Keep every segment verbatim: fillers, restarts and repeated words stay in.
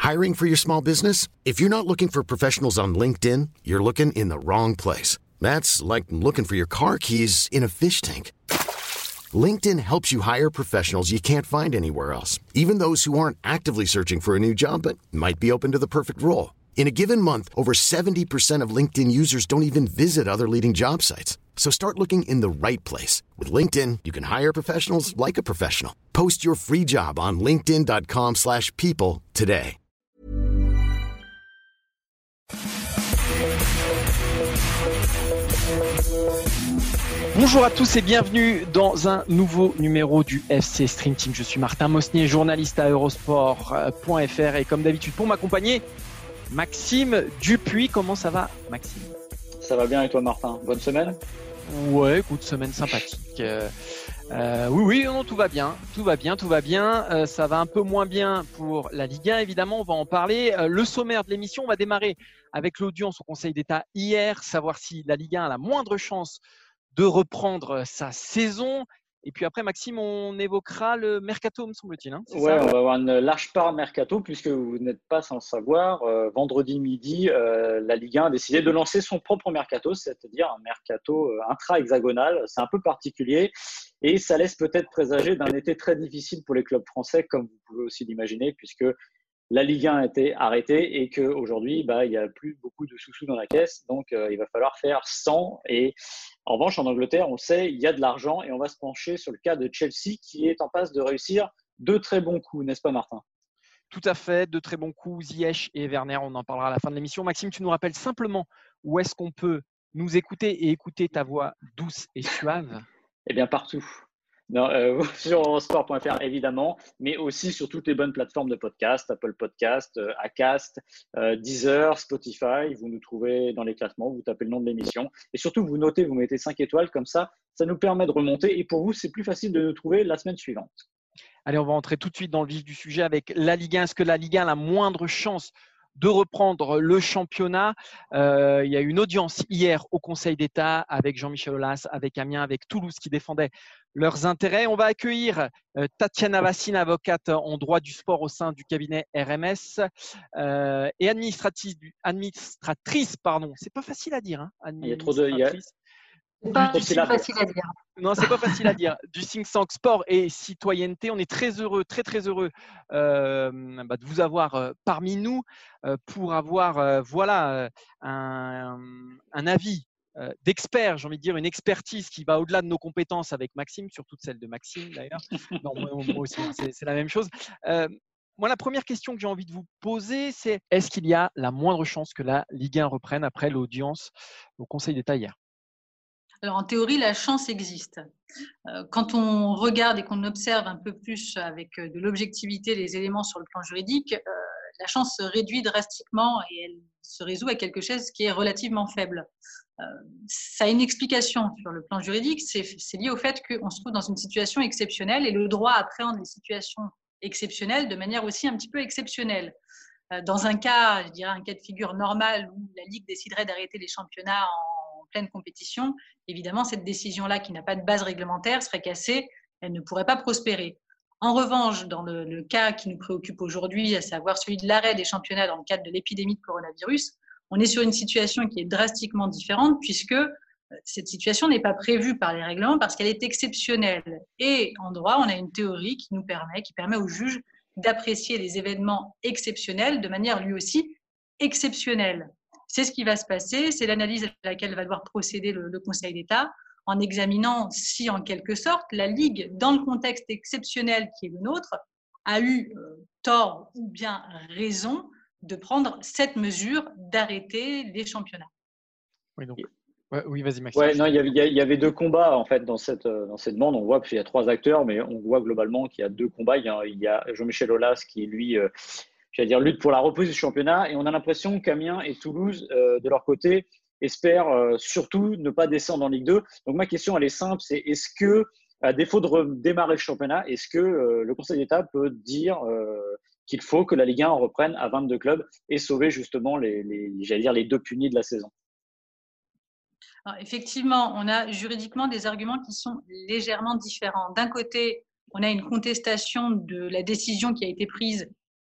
Hiring for your small business? If you're not looking for professionals on LinkedIn, you're looking in the wrong place. That's like looking for your car keys in a fish tank. LinkedIn helps you hire professionals you can't find anywhere else, even those who aren't actively searching for a new job but might be open to the perfect role. In a given month, over seventy percent of LinkedIn users don't even visit other leading job sites. So start looking in the right place. With LinkedIn, you can hire professionals like a professional. Post your free job on linkedin dot com slash people today. Bonjour à tous et bienvenue dans un nouveau numéro du F C Stream Team. Je suis Martin Mosnier, journaliste à Eurosport point F R et comme d'habitude pour m'accompagner, Maxime Dupuis. Comment ça va, Maxime? Ça va bien et toi, Martin? Bonne semaine? Ouais, écoute, semaine sympathique. Euh, euh, oui, oui, non, tout va bien, tout va bien, tout va bien. Euh, ça va un peu moins bien pour la Ligue un, évidemment, on va en parler. Euh, le sommaire de l'émission, on va démarrer avec l'audience au Conseil d'État hier, savoir si la Ligue un a la moindre chance de reprendre sa saison. Et puis après, Maxime, on évoquera le mercato, me semble-t-il. Hein, ouais, ça on va avoir une large part mercato, puisque vous n'êtes pas sans le savoir. Euh, vendredi midi, euh, la Ligue un a décidé de lancer son propre mercato, c'est-à-dire un mercato euh, intra-hexagonal. C'est un peu particulier et ça laisse peut-être présager d'un été très difficile pour les clubs français, comme vous pouvez aussi l'imaginer, puisque la Ligue un a été arrêtée et qu'aujourd'hui, bah, il n'y a plus beaucoup de sous-sous dans la caisse. Donc, euh, il va falloir faire sans. Et en revanche, en Angleterre, on le sait, il y a de l'argent et on va se pencher sur le cas de Chelsea qui est en passe de réussir deux très bons coups, n'est-ce pas, Martin? Tout à fait, deux très bons coups, Ziyech et Werner. On en parlera à la fin de l'émission. Maxime, tu nous rappelles simplement où est-ce qu'on peut nous écouter et écouter ta voix douce et suave? Eh bien, partout. Non, euh, sur Eurosport point F R évidemment, mais aussi sur toutes les bonnes plateformes de podcast, Apple Podcast, euh, Acast, euh, Deezer, Spotify. Vous nous trouvez dans les classements, vous tapez le nom de l'émission et surtout vous notez, vous mettez cinq étoiles, comme ça, ça nous permet de remonter et pour vous, c'est plus facile de nous trouver la semaine suivante. Allez, on va entrer tout de suite dans le vif du sujet avec la Ligue un. Est-ce que la Ligue un a la moindre chance de reprendre le championnat? euh, Il y a eu une audience hier au Conseil d'État avec Jean-Michel Aulas, avec Amiens, avec Toulouse qui défendaient leurs intérêts. On va accueillir euh, Tatiana Vassine, avocate en droit du sport au sein du cabinet R M S euh, et administratrice, administratrice pardon, c'est pas facile à dire. Hein, il y a trop de… Il y a… C'est pas facile à dire. Non, c'est pas facile à dire. Du think tank sport et citoyenneté. On est très heureux, très très heureux euh, bah, de vous avoir euh, parmi nous euh, pour avoir euh, voilà un, un avis euh, d'expert, j'ai envie de dire une expertise qui va au-delà de nos compétences avec Maxime, surtout celle de Maxime d'ailleurs. Non, moi, moi aussi, c'est, c'est la même chose. Euh, Moi, la première question que j'ai envie de vous poser, c'est est-ce qu'il y a la moindre chance que la Ligue un reprenne après l'audience au Conseil d'État hier? Alors, en théorie, la chance existe. Quand on regarde et qu'on observe un peu plus avec de l'objectivité les éléments sur le plan juridique, la chance se réduit drastiquement et elle se résout à quelque chose qui est relativement faible. Ça a une explication sur le plan juridique, c'est, c'est lié au fait qu'on se trouve dans une situation exceptionnelle et le droit appréhende les situations exceptionnelles de manière aussi un petit peu exceptionnelle. Dans un cas, je dirais un cas de figure normal où la Ligue déciderait d'arrêter les championnats en pleine compétition, évidemment, cette décision-là, qui n'a pas de base réglementaire, serait cassée, elle ne pourrait pas prospérer. En revanche, dans le, le cas qui nous préoccupe aujourd'hui, à savoir celui de l'arrêt des championnats dans le cadre de l'épidémie de coronavirus, on est sur une situation qui est drastiquement différente puisque cette situation n'est pas prévue par les règlements parce qu'elle est exceptionnelle. Et en droit, on a une théorie qui nous permet, qui permet au juge d'apprécier les événements exceptionnels de manière lui aussi exceptionnelle. C'est ce qui va se passer, c'est l'analyse à laquelle va devoir procéder le, le Conseil d'État en examinant si, en quelque sorte, la Ligue, dans le contexte exceptionnel qui est le nôtre, a eu euh, tort ou bien raison de prendre cette mesure d'arrêter les championnats. Oui, donc. Ouais, oui, vas-y, Maxime. Ouais, non, il y avait, il y avait deux combats en fait dans cette dans cette demande. On voit qu'il y a trois acteurs, mais on voit globalement qu'il y a deux combats. Il y a, il y a Jean-Michel Aulas qui lui, euh, j'allais dire, lutte pour la reprise du championnat, et on a l'impression qu'Amiens et Toulouse, euh, de leur côté, espèrent euh, surtout ne pas descendre en Ligue deux. Donc ma question, elle est simple, c'est est-ce que, à défaut de redémarrer le championnat, est-ce que euh, le Conseil d'État peut dire euh, qu'il faut que la Ligue un reprenne à vingt-deux clubs et sauver justement les, les j'allais dire les deux punis de la saison? Alors, effectivement, on a juridiquement des arguments qui sont légèrement différents. D'un côté, on a une contestation de la décision qui a été prise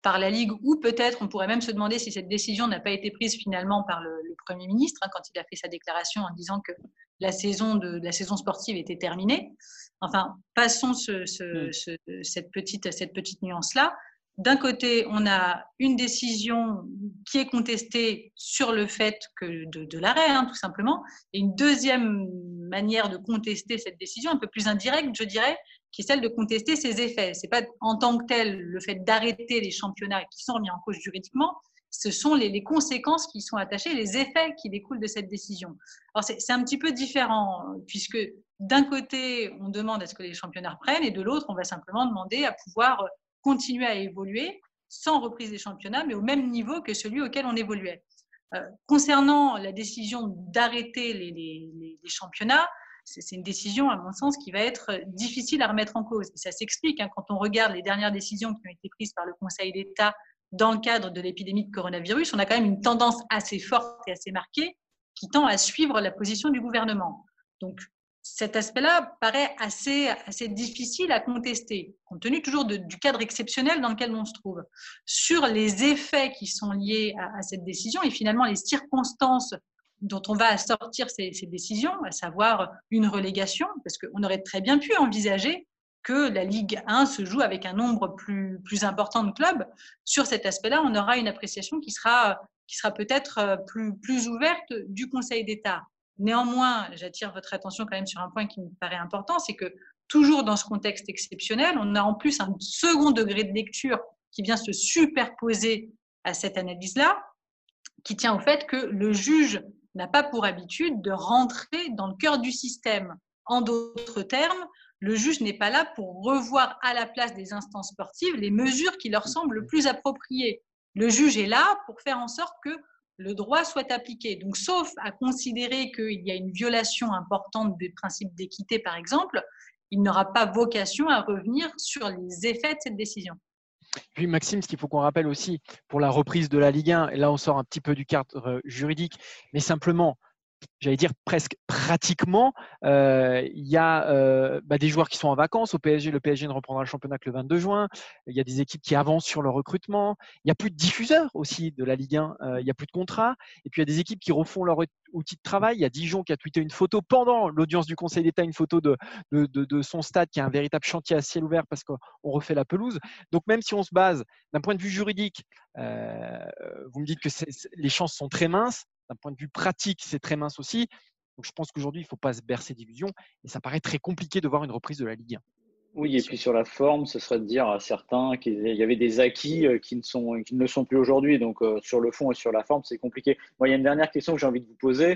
par la Ligue, ou peut-être on pourrait même se demander si cette décision n'a pas été prise finalement par le, le Premier ministre, hein, quand il a fait sa déclaration en disant que la saison, de, la saison sportive était terminée. Enfin, passons ce, ce, mmh. ce, cette petite, cette petite nuance-là. D'un côté, on a une décision qui est contestée sur le fait que de, de l'arrêt, hein, tout simplement, et une deuxième manière de contester cette décision, un peu plus indirecte, je dirais, qui est celle de contester ses effets. Ce n'est pas en tant que tel le fait d'arrêter les championnats qui sont remis en cause juridiquement, ce sont les, les conséquences qui sont attachées, les effets qui découlent de cette décision. Alors, c'est, c'est un petit peu différent, puisque d'un côté, on demande à ce que les championnats reprennent, et de l'autre, on va simplement demander à pouvoir continuer à évoluer sans reprise des championnats, mais au même niveau que celui auquel on évoluait. Euh, concernant la décision d'arrêter les, les, les, les championnats, c'est, c'est une décision, à mon sens, qui va être difficile à remettre en cause. Et ça s'explique hein, quand on regarde les dernières décisions qui ont été prises par le Conseil d'État dans le cadre de l'épidémie de coronavirus. On a quand même une tendance assez forte et assez marquée qui tend à suivre la position du gouvernement. Donc, cet aspect-là paraît assez, assez difficile à contester, compte tenu toujours de, du cadre exceptionnel dans lequel on se trouve. Sur les effets qui sont liés à, à cette décision et finalement les circonstances dont on va assortir ces, ces décisions, à savoir une relégation, parce qu'on aurait très bien pu envisager que la Ligue un se joue avec un nombre plus, plus important de clubs. Sur cet aspect-là, on aura une appréciation qui sera, qui sera peut-être plus, plus ouverte du Conseil d'État. Néanmoins, j'attire votre attention quand même sur un point qui me paraît important, c'est que toujours dans ce contexte exceptionnel, on a en plus un second degré de lecture qui vient se superposer à cette analyse-là, qui tient au fait que le juge n'a pas pour habitude de rentrer dans le cœur du système. En d'autres termes, le juge n'est pas là pour revoir à la place des instances sportives les mesures qui leur semblent le plus appropriées. Le juge est là pour faire en sorte que le droit soit appliqué. Donc, sauf à considérer qu'il y a une violation importante des principes d'équité, par exemple, il n'aura pas vocation à revenir sur les effets de cette décision. Puis Maxime, ce qu'il faut qu'on rappelle aussi pour la reprise de la Ligue un, et là on sort un petit peu du cadre juridique, mais simplement, j'allais dire presque pratiquement, euh, il y a euh, bah, des joueurs qui sont en vacances au P S G. Le P S G ne reprendra le championnat que le vingt-deux juin. Il y a des équipes qui avancent sur leur recrutement. Il n'y a plus de diffuseurs aussi de la Ligue un. Euh, il n'y a plus de contrats. Et puis il y a des équipes qui refont leur outil de travail. Il y a Dijon qui a tweeté une photo pendant l'audience du Conseil d'État, une photo de, de, de, de son stade qui est un véritable chantier à ciel ouvert parce qu'on refait la pelouse. Donc même si on se base d'un point de vue juridique, euh, vous me dites que c'est, les chances sont très minces. D'un point de vue pratique, c'est très mince aussi. Donc, je pense qu'aujourd'hui, il ne faut pas se bercer d'illusions. Et ça paraît très compliqué de voir une reprise de la Ligue un. Oui, et puis sur la forme, ce serait de dire à certains qu'il y avait des acquis qui ne, sont, qui ne le sont plus aujourd'hui. Donc, euh, sur le fond et sur la forme, c'est compliqué. Moi, il y a une dernière question que j'ai envie de vous poser.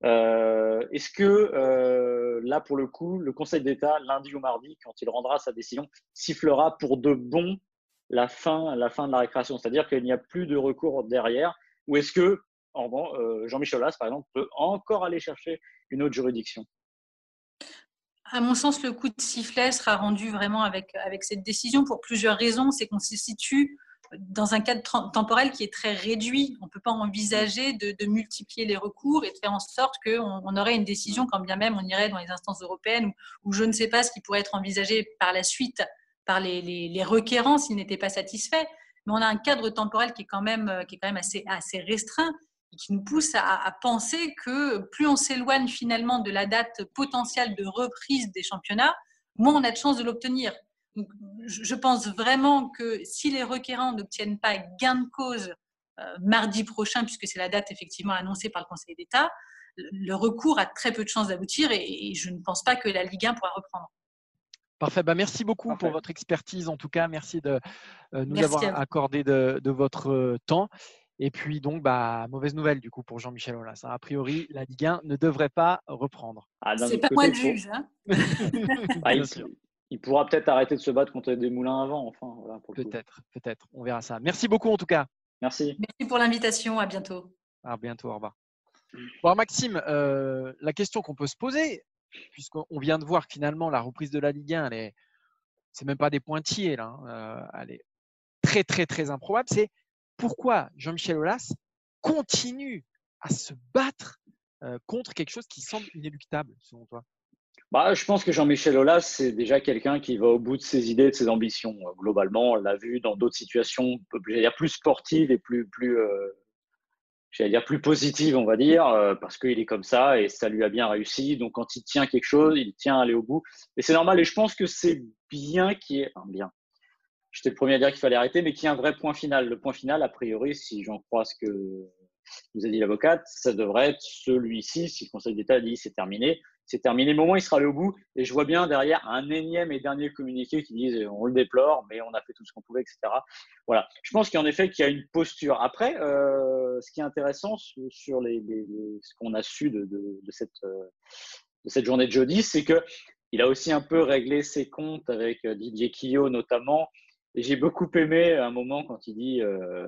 Euh, est-ce que, euh, là, pour le coup, le Conseil d'État, lundi ou mardi, quand il rendra sa décision, sifflera pour de bon la fin, la fin de la récréation? C'est-à-dire qu'il n'y a plus de recours derrière? Ou est-ce que En bon, euh, Jean-Michel Aulas, par exemple, peut encore aller chercher une autre juridiction? À mon sens, le coup de sifflet sera rendu vraiment avec, avec cette décision pour plusieurs raisons. C'est qu'on se situe dans un cadre temporel qui est très réduit. On ne peut pas envisager de, de multiplier les recours et de faire en sorte qu'on on aurait une décision quand bien même on irait dans les instances européennes ou, ou je ne sais pas ce qui pourrait être envisagé par la suite par les, les, les requérants s'ils n'étaient pas satisfaits. Mais on a un cadre temporel qui est quand même, qui est quand même assez, assez restreint, qui nous pousse à, à penser que plus on s'éloigne finalement de la date potentielle de reprise des championnats, moins on a de chances de l'obtenir. Donc, je pense vraiment que si les requérants n'obtiennent pas gain de cause euh, mardi prochain, puisque c'est la date effectivement annoncée par le Conseil d'État, le recours a très peu de chances d'aboutir et, et je ne pense pas que la Ligue un pourra reprendre. Parfait. Bah, merci beaucoup Parfait. pour votre expertise. En tout cas, merci de euh, nous merci avoir accordé de, de votre euh, temps. Et puis donc, bah, mauvaise nouvelle du coup pour Jean-Michel Aulas. A priori, la Ligue un ne devrait pas reprendre. Ah, c'est pas moi le juge. Hein ah, il, il pourra peut-être arrêter de se battre contre des moulins à vent. Enfin, voilà, pour peut-être, peut-être. On verra ça. Merci beaucoup en tout cas. Merci. Merci pour l'invitation. À bientôt. À bientôt. Au revoir. Bon, Maxime, euh, la question qu'on peut se poser, puisqu'on vient de voir que finalement la reprise de la Ligue un, elle est, c'est même pas des pointillés là, hein, euh, elle est très très très improbable. C'est pourquoi Jean-Michel Aulas continue à se battre euh, contre quelque chose qui semble inéluctable, selon toi? Bah, je pense que Jean-Michel Aulas, c'est déjà quelqu'un qui va au bout de ses idées, de ses ambitions. Globalement, on l'a vu dans d'autres situations, j'allais dire plus sportives et plus, plus, euh, j'allais dire plus positives, on va dire, euh, parce qu'il est comme ça et ça lui a bien réussi. Donc, quand il tient quelque chose, il tient à aller au bout. Et c'est normal. Et je pense que c'est bien qu'il y ait, enfin, bien. J'étais le premier à dire qu'il fallait arrêter, mais qu'il y ait un vrai point final. Le point final, a priori, si j'en crois ce que vous a dit l'avocate, ça devrait être celui-ci. Si le Conseil d'État dit c'est terminé, c'est terminé. Mais au moins, il sera allé au bout. Et je vois bien derrière un énième et dernier communiqué qui disent on le déplore, mais on a fait tout ce qu'on pouvait, et cetera. Voilà. Je pense qu'en effet, qu'il y a une posture. Après, euh, ce qui est intéressant sur les, les, les, ce qu'on a su de, de, de, cette, de cette journée de jeudi, c'est que il a aussi un peu réglé ses comptes avec Didier Quillot notamment. Et j'ai beaucoup aimé un moment quand il dit… Euh,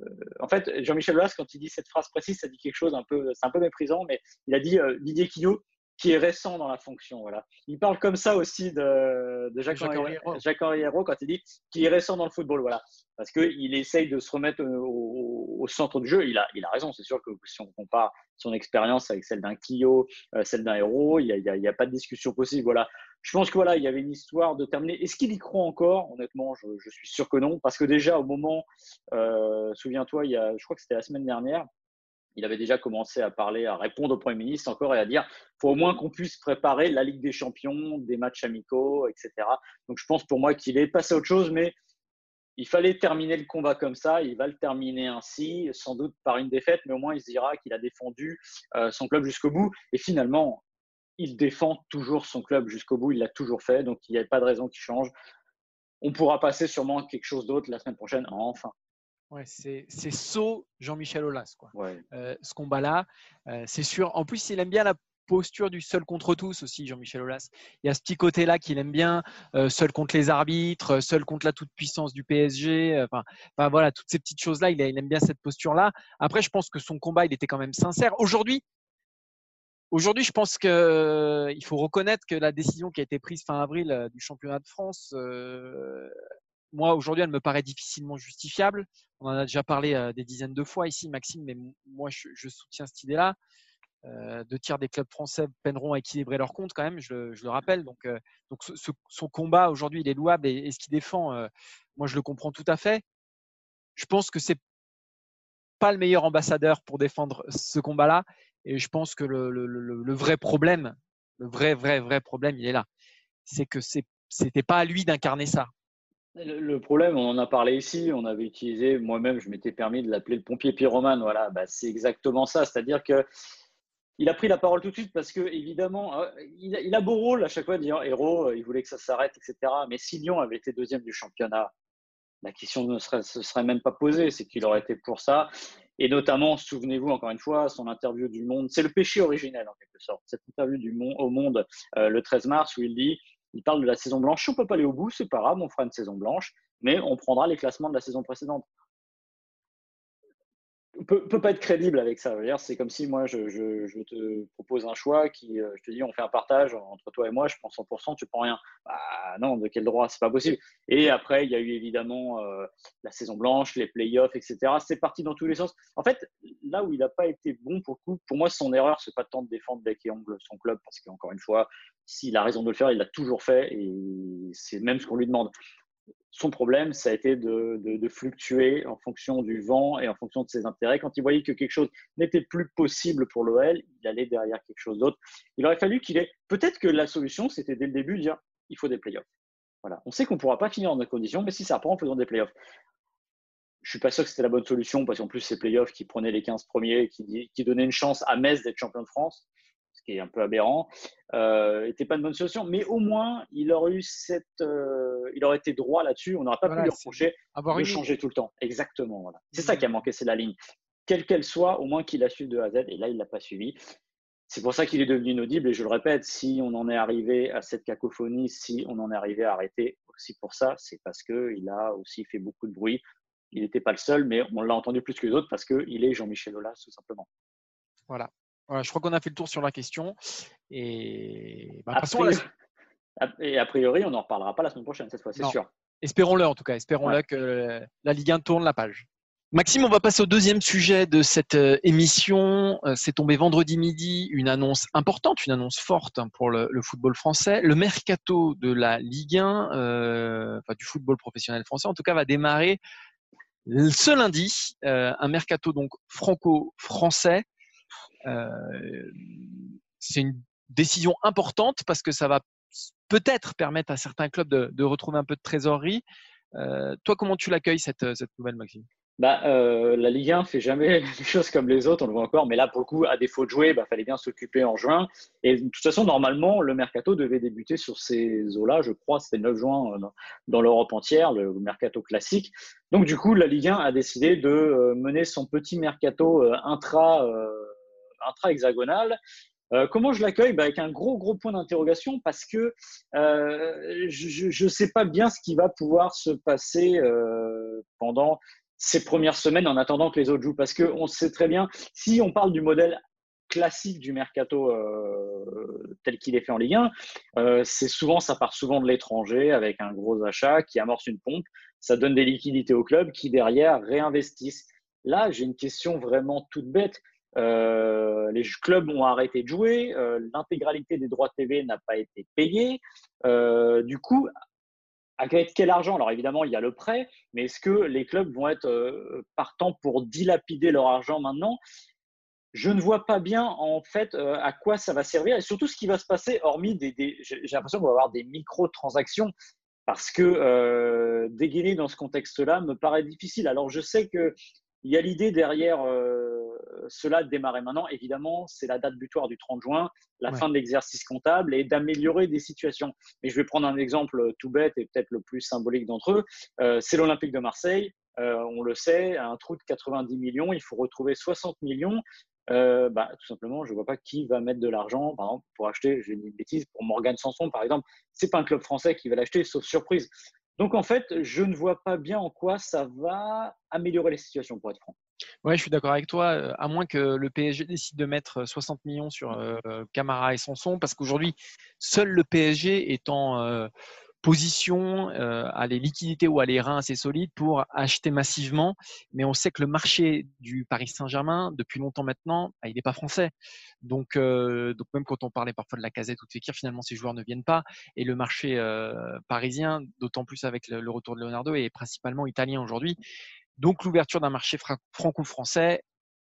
en fait, Jean-Michel Aulas, quand il dit cette phrase précise, ça dit quelque chose un peu… C'est un peu méprisant, mais il a dit euh, Didier Quillot, qui est récent dans la fonction. Voilà. Il parle comme ça aussi de, de Jacques-Henri Hérault quand il dit qu'il est récent dans le football. Voilà. Parce qu'il essaye de se remettre au, au centre du jeu. Il a, il a raison. C'est sûr que si on compare son expérience avec celle d'un Quillot, euh, celle d'un Hérault, il n'y a, a, a pas de discussion possible. Voilà. Je pense que voilà, il y avait une histoire de terminer. Est-ce qu'il y croit encore? Honnêtement, je, je suis sûr que non. Parce que déjà, au moment, euh, souviens-toi, il y a, je crois que c'était la semaine dernière, il avait déjà commencé à parler, à répondre au Premier ministre encore et à dire il faut au moins qu'on puisse préparer la Ligue des Champions, des matchs amicaux, et cetera. Donc, je pense pour moi qu'il est passé à autre chose, mais il fallait terminer le combat comme ça. Il va le terminer ainsi, sans doute par une défaite, mais au moins il se dira qu'il a défendu euh, son club jusqu'au bout. Et finalement, il défend toujours son club jusqu'au bout. Il l'a toujours fait, donc il n'y a pas de raison qu'il change. On pourra passer sûrement à quelque chose d'autre la semaine prochaine, enfin. Ouais, c'est, c'est saut Jean-Michel Aulas, quoi. Ouais. Euh, ce combat-là, euh, c'est sûr. En plus, il aime bien la posture du seul contre tous aussi, Jean-Michel Aulas. Il y a ce petit côté-là qu'il aime bien, euh, seul contre les arbitres, seul contre la toute-puissance du P S G. Enfin, enfin voilà, toutes ces petites choses-là, il, a, il aime bien cette posture-là. Après, je pense que son combat, il était quand même sincère. Aujourd'hui, Aujourd'hui, je pense qu'il euh, faut reconnaître que la décision qui a été prise fin avril euh, du championnat de France, euh, moi, aujourd'hui, elle me paraît difficilement justifiable. On en a déjà parlé euh, des dizaines de fois ici, Maxime, mais m- moi, je, je soutiens cette idée-là. Euh, deux tiers des clubs français peineront à équilibrer leur compte quand même, je, je le rappelle. Donc, euh, donc ce, ce, son combat aujourd'hui, il est louable et, et ce qu'il défend, euh, moi, je le comprends tout à fait. Je pense que c'est pas le meilleur ambassadeur pour défendre ce combat-là. Et je pense que le, le, le, le vrai problème, le vrai, vrai, vrai problème, il est là. C'est que c'est, c'était pas à lui d'incarner ça. Le, le problème, on en a parlé ici, on avait utilisé, moi-même, je m'étais permis de l'appeler le pompier pyromane. Voilà, bah, c'est exactement ça. C'est-à-dire que il a pris la parole tout de suite parce que, évidemment, euh, il, a, il a beau rôle à chaque fois de dire Hérault, il voulait que ça s'arrête, et cetera. Mais si Lyon avait été deuxième du championnat, la question ne serait, se serait même pas posée, c'est qu'il aurait été pour ça. Et notamment, souvenez-vous encore une fois, son interview du Monde, c'est le péché originel en quelque sorte. Cette interview du Monde, au Monde euh, le treize mars où il dit, il parle de la saison blanche. On peut pas aller au bout, c'est pas grave, on fera une saison blanche, mais on prendra les classements de la saison précédente. Peut, peut pas être crédible avec ça. C'est comme si moi je, je, je te propose un choix qui, euh, je te dis, on fait un partage entre toi et moi, je prends cent pour cent, tu prends rien. Bah non, de quel droit? C'est pas possible. Et après, il y a eu évidemment euh, la saison blanche, les playoffs, et cetera. C'est parti dans tous les sens. En fait, là où il n'a pas été bon pour le coup, pour moi, son erreur, c'est pas tant de défendre bec et ongle son club, parce qu'encore une fois, s'il a raison de le faire, il l'a toujours fait et c'est même ce qu'on lui demande. Son problème, ça a été de, de, de fluctuer en fonction du vent et en fonction de ses intérêts. Quand il voyait que quelque chose n'était plus possible pour l'O L, il allait derrière quelque chose d'autre. Il aurait fallu qu'il ait… Peut-être que la solution, c'était dès le début de dire il faut des playoffs. Voilà. On sait qu'on ne pourra pas finir dans nos conditions, mais si ça reprend, faisons des playoffs. Je ne suis pas sûr que c'était la bonne solution, parce qu'en plus, ces playoffs qui prenaient les quinze premiers, qui, qui donnaient une chance à Metz d'être champion de France, ce qui est un peu aberrant, n'était euh, pas une bonne solution. Mais au moins, il aurait eu cette, euh, il aurait été droit là-dessus. On n'aurait pas voilà, pu lui reprocher de changer ligne. Tout le temps. Exactement. Voilà. C'est mmh. ça qui a manqué, c'est la ligne. Quelle qu'elle soit, au moins qu'il la suive de A à Z. Et là, il ne l'a pas suivi. C'est pour ça qu'il est devenu inaudible. Et je le répète, si on en est arrivé à cette cacophonie, si on en est arrivé à arrêter aussi pour ça, c'est parce qu'il a aussi fait beaucoup de bruit. Il n'était pas le seul, mais on l'a entendu plus que les autres parce qu'il est Jean-Michel Aulas, tout simplement. Voilà. Voilà, je crois qu'on a fait le tour sur la question. Et, bah, a priori, la... et a priori, on n'en reparlera pas la semaine prochaine, cette fois, c'est sûr. Espérons-le en tout cas. Espérons-le ouais. que la Ligue un tourne la page. Maxime, on va passer au deuxième sujet de cette euh, émission. Euh, c'est tombé vendredi midi, une annonce importante, une annonce forte hein, pour le, le football français. Le mercato de la Ligue un, euh, enfin du football professionnel français, en tout cas, va démarrer ce lundi. Euh, un mercato donc franco-français. Euh, c'est une décision importante parce que ça va peut-être permettre à certains clubs de, de retrouver un peu de trésorerie. Euh, toi, comment tu l'accueilles cette, cette nouvelle, Maxime? Bah, euh, la Ligue un fait jamais les choses comme les autres, on le voit encore, mais là, pour le coup, à défaut de jouer, bah, fallait bien s'occuper en juin. Et de toute façon, normalement, le mercato devait débuter sur ces eaux-là, je crois, c'était le neuf juin euh, dans, dans l'Europe entière, le mercato classique. Donc, du coup, la Ligue un a décidé de euh, mener son petit mercato euh, intra, euh, intra-hexagonal. Euh, comment je l'accueille? Bah, avec un gros, gros point d'interrogation parce que euh, je ne sais pas bien ce qui va pouvoir se passer euh, pendant ces premières semaines en attendant que les autres jouent. Parce qu'on sait très bien, si on parle du modèle classique du mercato euh, tel qu'il est fait en Ligue un, euh, c'est souvent, ça part souvent de l'étranger avec un gros achat qui amorce une pompe. Ça donne des liquidités au club qui derrière réinvestissent. Là, j'ai une question vraiment toute bête. Euh, les clubs ont arrêté de jouer, euh, l'intégralité des droits T V n'a pas été payée. Euh, du coup, avec quel argent? Alors évidemment, il y a le prêt, mais est-ce que les clubs vont être euh, partants pour dilapider leur argent maintenant? Je ne vois pas bien en fait euh, à quoi ça va servir et surtout ce qui va se passer, hormis des, des j'ai l'impression qu'on va avoir des micro-transactions parce que euh, dégainer dans ce contexte-là me paraît difficile. Alors je sais que il y a l'idée derrière euh, cela de démarrer maintenant. Évidemment, c'est la date butoir du trente juin, la Ouais. fin de l'exercice comptable et d'améliorer des situations. Mais je vais prendre un exemple tout bête et peut-être le plus symbolique d'entre eux. Euh, c'est l'Olympique de Marseille. Euh, on le sait, un trou de quatre-vingt-dix millions, il faut retrouver soixante millions. Euh, bah, tout simplement, je ne vois pas qui va mettre de l'argent, par exemple, pour acheter, je dis une bêtise, pour Morgan Sanson, par exemple. Ce n'est pas un club français qui va l'acheter, sauf surprise. Donc, en fait, je ne vois pas bien en quoi ça va améliorer les situations, pour être franc. Ouais, je suis d'accord avec toi, euh, à moins que le P S G décide de mettre soixante millions sur euh, Camara et Sanson, parce qu'aujourd'hui, seul le P S G est en euh, position, euh, a les liquidités ou a les reins assez solides pour acheter massivement. Mais on sait que le marché du Paris Saint-Germain, depuis longtemps maintenant, bah, il n'est pas français. Donc, euh, donc même quand on parlait parfois de la Casette ou de Fekir, finalement, ces joueurs ne viennent pas. Et le marché euh, parisien, d'autant plus avec le, le retour de Leonardo, est principalement italien aujourd'hui. Donc, l'ouverture d'un marché franco-français,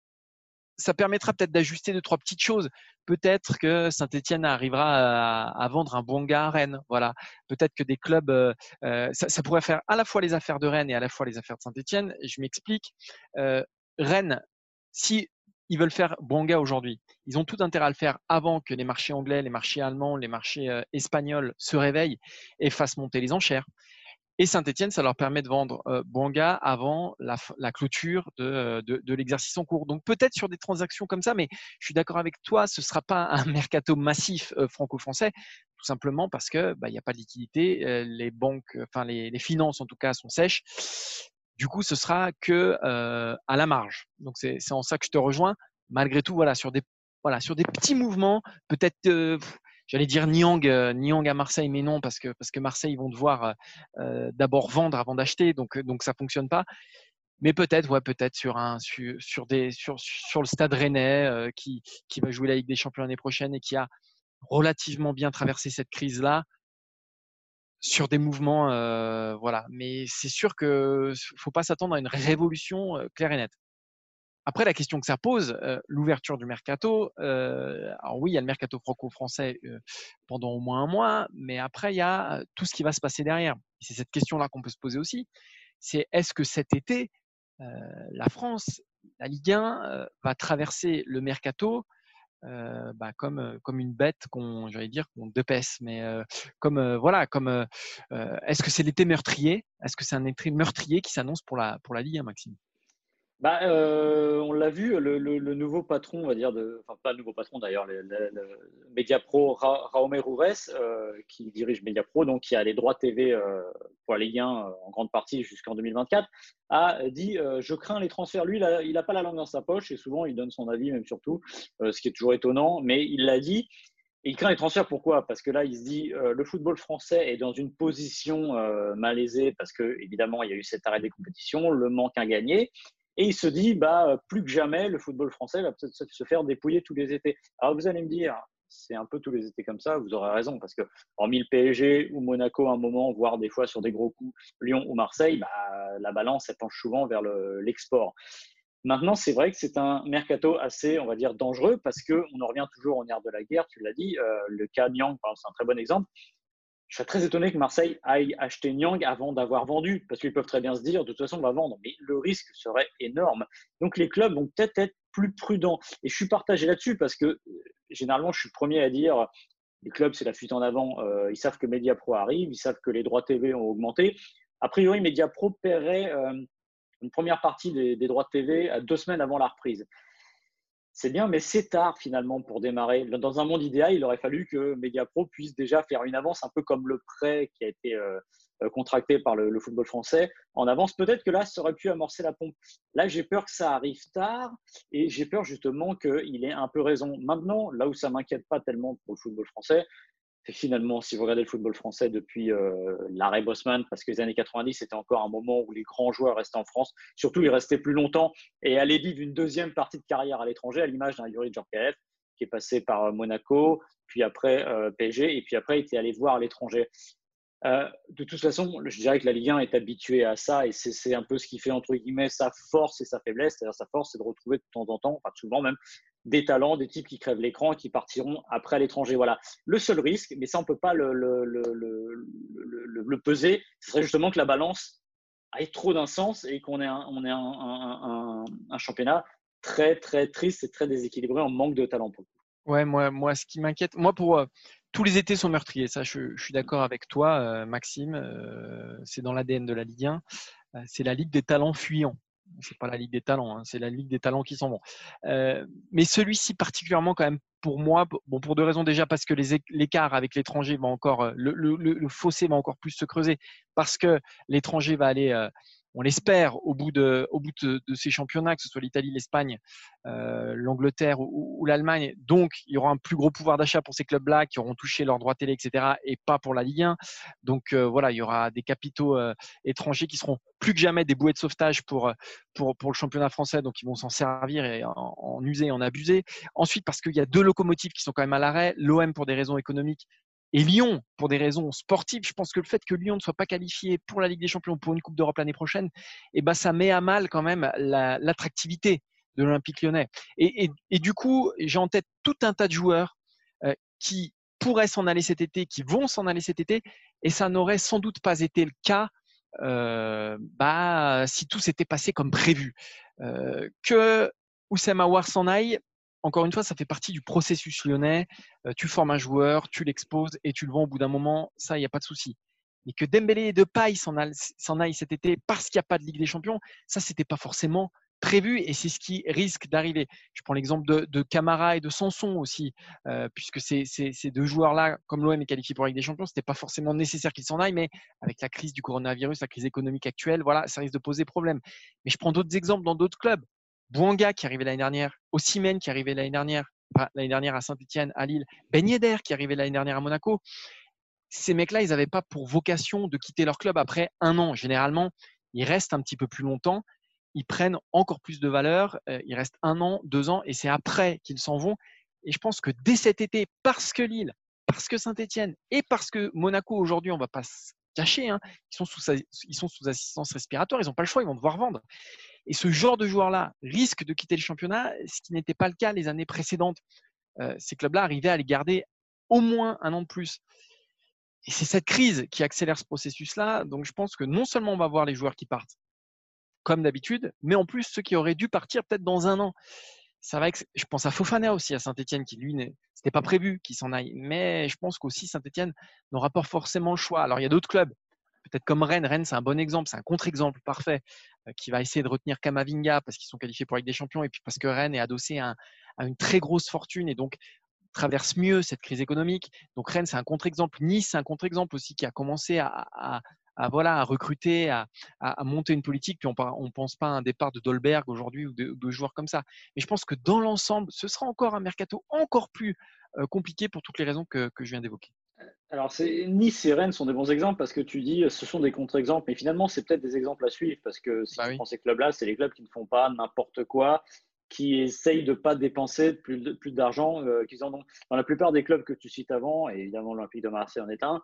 ça permettra peut-être d'ajuster deux, trois petites choses. Peut-être que Saint-Etienne arrivera à, à vendre un Bouanga à Rennes. Voilà. Peut-être que des clubs, euh, ça, ça pourrait faire à la fois les affaires de Rennes et à la fois les affaires de Saint-Etienne. Je m'explique. Euh, Rennes, si ils veulent faire Bouanga aujourd'hui, ils ont tout intérêt à le faire avant que les marchés anglais, les marchés allemands, les marchés euh, espagnols se réveillent et fassent monter les enchères. Et Saint-Etienne, ça leur permet de vendre euh, Bouanga avant la, la clôture de, de, de l'exercice en cours. Donc peut-être sur des transactions comme ça, mais je suis d'accord avec toi, ce ne sera pas un mercato massif euh, franco-français, tout simplement parce qu'il bah, n'y a pas de liquidité, euh, les banques, enfin les, les finances en tout cas sont sèches. Du coup, ce sera que euh, à la marge. Donc c'est en ça que je te rejoins. Malgré tout, voilà, sur des, voilà, sur des petits mouvements, peut-être. Euh, J'allais dire Niang, euh, Niang à Marseille, mais non, parce que, parce que Marseille, ils vont devoir euh, d'abord vendre avant d'acheter, donc, donc ça ne fonctionne pas. Mais peut-être, ouais, peut-être sur, un, sur, sur, des, sur, sur le Stade Rennais euh, qui, qui va jouer la Ligue des Champions l'année prochaine et qui a relativement bien traversé cette crise-là, sur des mouvements, euh, voilà. Mais c'est sûr qu'il ne faut pas s'attendre à une révolution euh, claire et nette. Après, la question que ça pose, euh, l'ouverture du mercato, euh, alors oui, il y a le mercato franco-français euh, pendant au moins un mois, mais après, il y a tout ce qui va se passer derrière. C'est cette question-là qu'on peut se poser aussi. C'est est-ce que cet été, euh, la France, la Ligue un, euh, va traverser le mercato euh, bah, comme, comme une bête qu'on, j'allais dire, qu'on dépaisse, mais euh, comme, euh, voilà, comme, euh, est-ce que c'est l'été meurtrier? Est-ce que c'est un été meurtrier qui s'annonce pour la, pour la Ligue un, Maxime? Bah, euh, on l'a vu, le, le, le nouveau patron, on va dire, de, enfin pas le nouveau patron d'ailleurs, le, le, le Mediapro, Ra, Raume Roures, euh, qui dirige Mediapro, donc qui a les droits T V euh, pour la Ligue un euh, en grande partie jusqu'en deux mille vingt-quatre, a dit euh, je crains les transferts. Lui, il n'a pas la langue dans sa poche et souvent il donne son avis, même surtout, euh, ce qui est toujours étonnant, mais il l'a dit. Et il craint les transferts, pourquoi? Parce que là, il se dit euh, le football français est dans une position euh, malaisée parce que évidemment il y a eu cet arrêt des compétitions, le manque à gagner. Et il se dit, bah, plus que jamais, le football français va peut-être se faire dépouiller tous les étés. Alors vous allez me dire, c'est un peu tous les étés comme ça, vous aurez raison, parce que hormis le P S G ou Monaco à un moment, voire des fois sur des gros coups, Lyon ou Marseille, bah, la balance elle penche souvent vers le, l'export. Maintenant, c'est vrai que c'est un mercato assez, on va dire, dangereux parce qu'on en revient toujours au nerf de la guerre, tu l'as dit. Euh, le cas Nyang, c'est un très bon exemple. Je serais très étonné que Marseille aille acheter Nyang avant d'avoir vendu, parce qu'ils peuvent très bien se dire, de toute façon, on va vendre. Mais le risque serait énorme. Donc, les clubs vont peut-être être plus prudents. Et je suis partagé là-dessus parce que, généralement, je suis le premier à dire, les clubs, c'est la fuite en avant. Euh, ils savent que Mediapro arrive, ils savent que les droits T V ont augmenté. A priori, Mediapro paierait euh, une première partie des, des droits de T V à deux semaines avant la reprise. C'est bien, mais c'est tard finalement pour démarrer. Dans un monde idéal, il aurait fallu que Mediapro puisse déjà faire une avance, un peu comme le prêt qui a été euh, contracté par le, le football français en avance. Peut-être que là, ça aurait pu amorcer la pompe. Là, j'ai peur que ça arrive tard et j'ai peur justement qu'il ait un peu raison. Maintenant, là où ça ne m'inquiète pas tellement pour le football français, c'est finalement, si vous regardez le football français depuis euh, l'arrêt Bosman, parce que les années quatre-vingt-dix, c'était encore un moment où les grands joueurs restaient en France. Surtout, ils restaient plus longtemps et allaient vivre une deuxième partie de carrière à l'étranger, à l'image d'un Yuri Djorkaeff, qui est passé par Monaco, puis après euh, P S G, et puis après, il était allé voir à l'étranger. Euh, de toute façon, je dirais que la Ligue un est habituée à ça et c'est, c'est un peu ce qui fait, entre guillemets, sa force et sa faiblesse. C'est-à-dire sa force, c'est de retrouver de temps en temps, enfin souvent même, des talents, des types qui crèvent l'écran et qui partiront après à l'étranger. Voilà. Le seul risque, mais ça, on ne peut pas le, le, le, le, le, le peser, ce serait justement que la balance aille trop d'un sens et qu'on ait un, on ait un, un, un, un championnat très, très triste et très déséquilibré en manque de talent. Ouais, moi, moi, ce qui m'inquiète, moi, pour euh, tous les étés sont meurtriers. Ça, je, je suis d'accord avec toi, euh, Maxime. Euh, c'est dans l'A D N de la Ligue un. Euh, c'est la Ligue des talents fuyants. C'est pas la Ligue des talents, hein, c'est la Ligue des talents qui s'en vont. Euh, mais celui-ci particulièrement, quand même, pour moi, bon, pour deux raisons déjà, parce que les, l'écart avec l'étranger va encore, le, le, le fossé va encore plus se creuser, parce que l'étranger va aller. Euh, on l'espère, au bout de, au bout de, de ces championnats, que ce soit l'Italie, l'Espagne, euh, l'Angleterre ou, ou l'Allemagne. Donc, il y aura un plus gros pouvoir d'achat pour ces clubs-là qui auront touché leurs droits télé, et cetera, et pas pour la Ligue un. Donc, euh, voilà, il y aura des capitaux euh, étrangers qui seront plus que jamais des bouées de sauvetage pour, pour, pour le championnat français. Donc, ils vont s'en servir et en, en user et en abuser. Ensuite, parce qu'il y a deux locomotives qui sont quand même à l'arrêt, l'O M pour des raisons économiques et Lyon, pour des raisons sportives. Je pense que le fait que Lyon ne soit pas qualifié pour la Ligue des Champions, pour une Coupe d'Europe l'année prochaine, eh ben, ça met à mal quand même la, l'attractivité de l'Olympique lyonnais. Et, et, et du coup, j'ai en tête tout un tas de joueurs euh, qui pourraient s'en aller cet été, qui vont s'en aller cet été, et ça n'aurait sans doute pas été le cas euh, bah, si tout s'était passé comme prévu. Euh, que Oussem Aouar s'en aille, encore une fois, ça fait partie du processus lyonnais. Euh, tu formes un joueur, tu l'exposes et tu le vends au bout d'un moment, ça, il n'y a pas de souci. Mais que Dembélé et Depay s'en aillent, s'en aillent cet été parce qu'il n'y a pas de Ligue des Champions, ça, c'était pas forcément prévu et c'est ce qui risque d'arriver. Je prends l'exemple de, de Camara et de Sanson aussi, euh, puisque ces, ces, ces deux joueurs-là, comme l'O M est qualifié pour la Ligue des Champions, ce n'était pas forcément nécessaire qu'ils s'en aillent, mais avec la crise du coronavirus, la crise économique actuelle, voilà, ça risque de poser problème. Mais je prends d'autres exemples dans d'autres clubs. Bouanga qui est arrivé l'année dernière, Osimhen qui est arrivé l'année dernière, enfin, l'année dernière à Saint-Etienne, à Lille, Ben Yedder qui est arrivé l'année dernière à Monaco. Ces mecs-là, ils n'avaient pas pour vocation de quitter leur club après un an. Généralement, ils restent un petit peu plus longtemps, ils prennent encore plus de valeur, euh, ils restent un an, deux ans, et c'est après qu'ils s'en vont. Et je pense que dès cet été, parce que Lille, parce que Saint-Etienne et parce que Monaco, aujourd'hui, on ne va pas se cacher, hein, ils, sont sous, ils sont sous assistance respiratoire, ils n'ont pas le choix, ils vont devoir vendre. Et ce genre de joueurs-là risque de quitter le championnat, ce qui n'était pas le cas les années précédentes. Euh, ces clubs-là arrivaient à les garder au moins un an de plus. Et c'est cette crise qui accélère ce processus-là. Donc, je pense que non seulement on va voir les joueurs qui partent, comme d'habitude, mais en plus ceux qui auraient dû partir peut-être dans un an. Ça va, je pense à Fofana aussi, à Saint-Etienne, qui lui, c'était pas prévu qu'il s'en aille. Mais je pense qu'aussi Saint-Etienne n'aura pas forcément le choix. Alors, il y a d'autres clubs, peut-être comme Rennes. Rennes, c'est un bon exemple, c'est un contre-exemple parfait, euh, qui va essayer de retenir Kamavinga parce qu'ils sont qualifiés pour la Ligue des Champions et puis parce que Rennes est adossé à, un, à une très grosse fortune et donc traverse mieux cette crise économique. Donc Rennes, c'est un contre-exemple. Nice, c'est un contre-exemple aussi qui a commencé à, à, à, voilà, à recruter, à, à, monter une politique. Puis on ne pense pas à un départ de Dolberg aujourd'hui ou de, de joueurs comme ça. Mais je pense que dans l'ensemble, ce sera encore un mercato encore plus euh, compliqué pour toutes les raisons que, que je viens d'évoquer. Alors, c'est, Nice et Rennes sont des bons exemples parce que tu dis ce sont des contre-exemples, mais finalement, c'est peut-être des exemples à suivre parce que si Bah tu oui. prends ces clubs-là, c'est les clubs qui ne font pas n'importe quoi, qui essayent de ne pas dépenser plus, de- plus d'argent euh, qu'ils en ont. Dans la plupart des clubs que tu cites avant, et évidemment l'Olympique de Marseille en est un,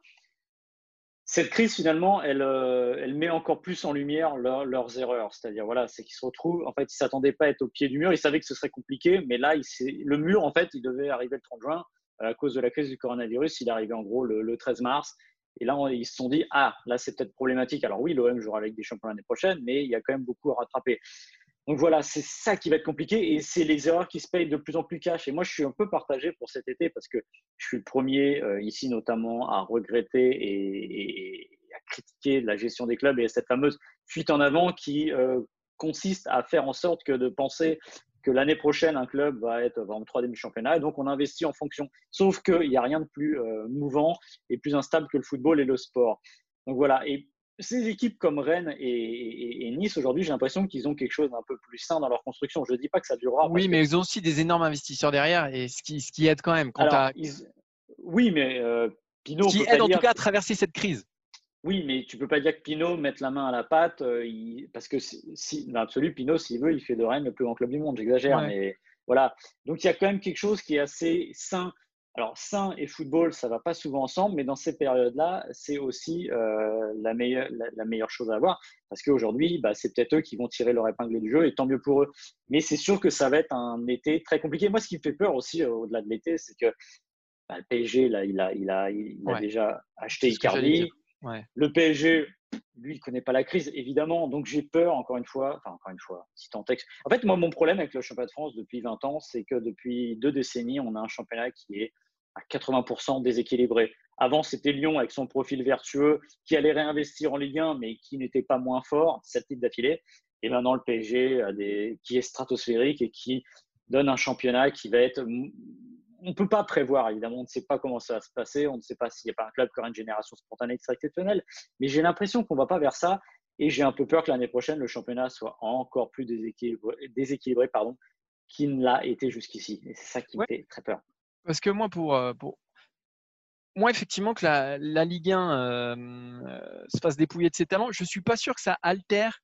cette crise, finalement, elle, euh, elle met encore plus en lumière leur- leurs erreurs. C'est-à-dire, voilà, c'est qu'ils se retrouvent, en fait, ils ne s'attendaient pas à être au pied du mur, ils savaient que ce serait compliqué, mais là, il s'est- le mur, en fait, il devait arriver le trente juin. À cause de la crise du coronavirus, il est arrivé en gros le, le treize mars. Et là, on- ils se sont dit, ah, là, c'est peut-être problématique. Alors oui, l'O M jouera avec des champions l'année prochaine, mais il y a quand même beaucoup à rattraper. Donc voilà, c'est ça qui va être compliqué et c'est les erreurs qui se payent de plus en plus cash. Et moi, je suis un peu partagé pour cet été parce que je suis le premier euh, ici notamment à regretter et, et, à critiquer la gestion des clubs et cette fameuse fuite en avant qui euh, consiste à faire en sorte que de penser que l'année prochaine, un club va être en troisième du championnat et donc on investit en fonction. Sauf qu'il n'y a rien de plus euh, mouvant et plus instable que le football et le sport. Donc voilà, et ces équipes comme Rennes et, et, et Nice, aujourd'hui, j'ai l'impression qu'ils ont quelque chose d'un peu plus sain dans leur construction. Je ne dis pas que ça durera parce Oui, que… mais ils ont aussi des énormes investisseurs derrière et ce qui, ce qui aide quand même. Quand Alors, t'as- ils… oui, mais euh, ce Pinot, on ne qui peut aide pas en tout dire… cas à traverser cette crise. Oui, mais tu ne peux pas dire que Pinot mette la main à la pâte euh, il… parce que si, si, dans l'absolu, Pinot, s'il veut, il fait de Rennes le plus grand club du monde. J'exagère, Ouais. mais voilà. Donc, il y a quand même quelque chose qui est assez sain. Alors, sain et football, ça ne va pas souvent ensemble, mais dans ces périodes-là, c'est aussi euh, la, meilleure, la, la, meilleure chose à avoir parce qu'aujourd'hui, bah, c'est peut-être eux qui vont tirer leur épingle du jeu et tant mieux pour eux. Mais c'est sûr que ça va être un été très compliqué. Moi, ce qui me fait peur aussi, euh, au-delà de l'été, c'est que bah, le P S G, là, il a, il a, il a Ouais, déjà acheté c'est ce que j'allais dire. Icardi. Ouais. Le P S G, lui, il ne connaît pas la crise, évidemment. Donc, j'ai peur, encore une fois, enfin, encore une fois, si tant est que… En fait, moi, mon problème avec le championnat de France depuis vingt ans, c'est que depuis deux décennies, on a un championnat qui est à quatre-vingts pour cent déséquilibré. Avant, c'était Lyon avec son profil vertueux qui allait réinvestir en Ligue un, mais qui n'était pas moins fort, sept titres d'affilée. Et maintenant, le P S G a des… qui est stratosphérique et qui donne un championnat qui va être… On ne peut pas prévoir, évidemment, on ne sait pas comment ça va se passer, on ne sait pas s'il n'y a pas un club qui aura une génération spontanée qui sera exceptionnelle, mais j'ai l'impression qu'on ne va pas vers ça et j'ai un peu peur que l'année prochaine, le championnat soit encore plus déséquilibré, déséquilibré pardon, qu'il ne l'a été jusqu'ici. Et c'est ça qui me Ouais, fait très peur. parce que moi, pour, euh, pour... moi effectivement, que la, la Ligue un euh, euh, se fasse dépouiller de ses talents, je ne suis pas sûr que ça altère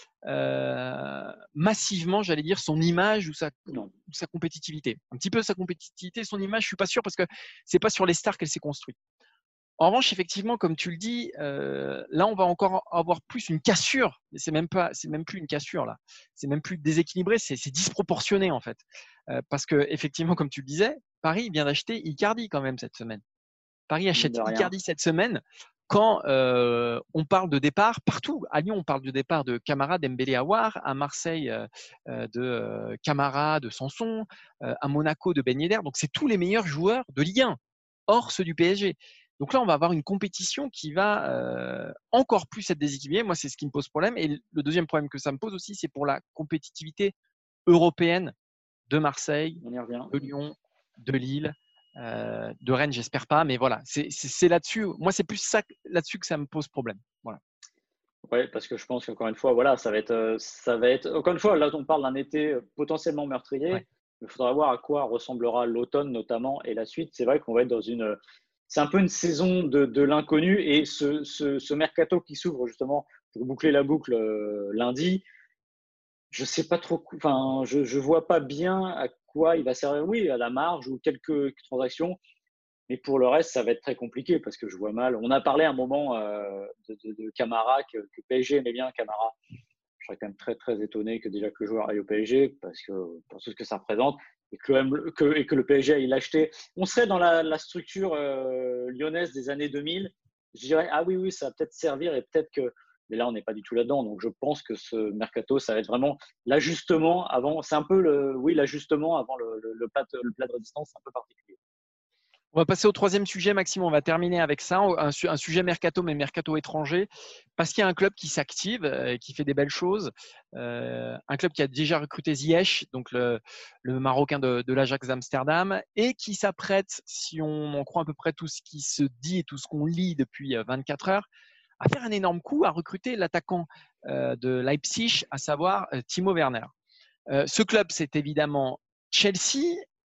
euh, massivement, j'allais dire, son image ou sa, Non. ou sa compétitivité. Un petit peu sa compétitivité, son image, je ne suis pas sûr parce que ce n'est pas sur les stars qu'elle s'est construite. En revanche, effectivement, comme tu le dis, euh, là, on va encore avoir plus une cassure. C'est même pas, c'est même plus une cassure là. C'est même plus déséquilibré, c'est, c'est disproportionné en fait. Euh, parce que effectivement, comme tu le disais, Paris vient d'acheter Icardi quand même cette semaine. Paris Mine achète de rien. Icardi cette semaine. Quand euh, on parle de départ partout, à Lyon, on parle de départ de Camara, Dembélé, Aouar, à Marseille euh, de euh, Camara, de Sanson, euh, à Monaco de Ben Yedder. Donc c'est tous les meilleurs joueurs de Ligue un, hors ceux du P S G. Donc là, on va avoir une compétition qui va euh, encore plus être déséquilibrée. Moi, c'est ce qui me pose problème. Et le deuxième problème que ça me pose aussi, c'est pour la compétitivité européenne de Marseille, On y revient. de Lyon, de Lille, euh, de Rennes, j'espère pas. Mais voilà, c'est, c'est, c'est là-dessus. Moi, c'est plus ça, là-dessus que ça me pose problème. Voilà. Oui, parce que je pense qu'encore une fois, voilà, ça va être, ça va être. Encore une fois, là, on parle d'un été potentiellement meurtrier. Ouais. Il faudra voir à quoi ressemblera l'automne notamment et la suite. C'est vrai qu'on va être dans une. C'est un peu une saison de, de l'inconnu et ce, ce, ce mercato qui s'ouvre justement pour boucler la boucle euh, lundi. Je sais pas trop. Enfin, je je vois pas bien à quoi il va servir. Oui, à la marge ou quelques transactions. Mais pour le reste, ça va être très compliqué parce que je vois mal. On a parlé à un moment euh, de, de, de Camara, que, que P S G aimait bien Camara. Je serais quand même très très étonné que déjà que le joueur aille au P S G parce que pour tout ce que ça représente et que, le, que, et que le P S G aille l'acheter. On serait dans la, la structure euh, lyonnaise des années deux mille. Je dirais ah oui oui ça va peut-être servir et peut-être que mais là on n'est pas du tout là-dedans. Donc je pense que ce mercato ça va être vraiment l'ajustement avant. C'est un peu le oui l'ajustement avant le, le, le, plat, le plat de résistance un peu particulier. On va passer au troisième sujet, Maxime. On va terminer avec ça, un, un sujet mercato, mais mercato étranger, parce qu'il y a un club qui s'active, euh, qui fait des belles choses. Euh, un club qui a déjà recruté Ziyech, donc le, le Marocain de, de l'Ajax d'Amsterdam, et qui s'apprête, si on en croit à peu près tout ce qui se dit et tout ce qu'on lit depuis vingt-quatre heures, à faire un énorme coup, à recruter l'attaquant euh, de Leipzig, à savoir euh, Timo Werner. Euh, ce club, c'est évidemment Chelsea.